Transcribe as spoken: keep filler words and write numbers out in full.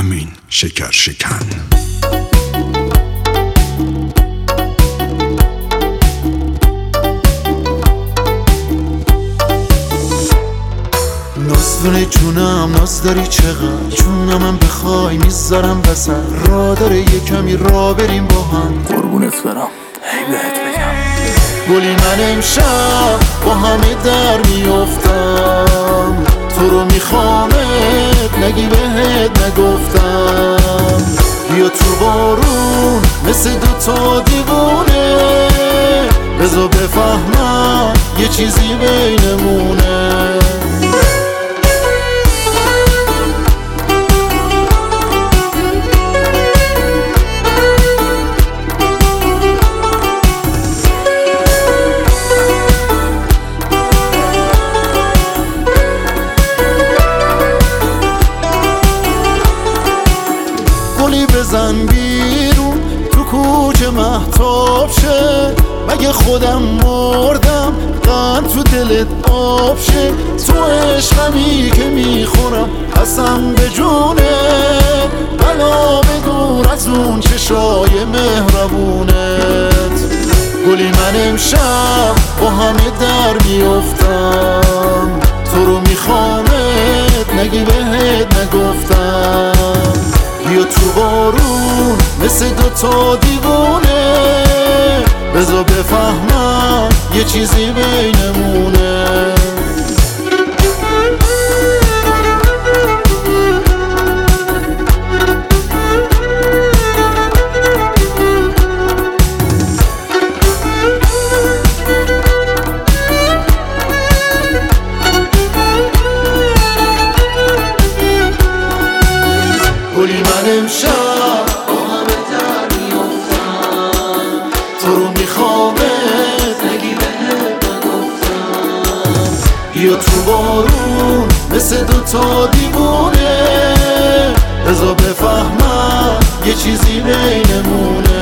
امین شکر شکن. ناز داری جونم، ناز داری چقدر، جونم من بخوای میذارم وسط، را داره یه کمی را بریم با هم. قربونت برم، هی بهت بگم گلی من امشب با همه در میافتم، تو رو میخوامت نگی بهت نگفتم. بیا تو بارون مثل دوتا دیوونه، بذار بفهمم یه چیزی بینمونه. گلی بزن بیرون تو کوچه مهتاب شه، مگه خودم مردم قند تو دلت آب شه. تو عشقمی که میخورم قسم به جونه، بلا بدور از اون چشای مهربونت. گلی من امشب با همه در میافتم، تو رو میخوامت نگی بهت نگفتم. بیا تو بارون مثل دوتا دیوونه، بذار بفهمم یه چیزی بینمونه. گلی من امشب با همه در میافتم، تو رو میخوامت نگی بهت نگفتم. بیا تو بارون مثل دوتا دیوونه، بذار بفهمم یه چیزی بینمونه.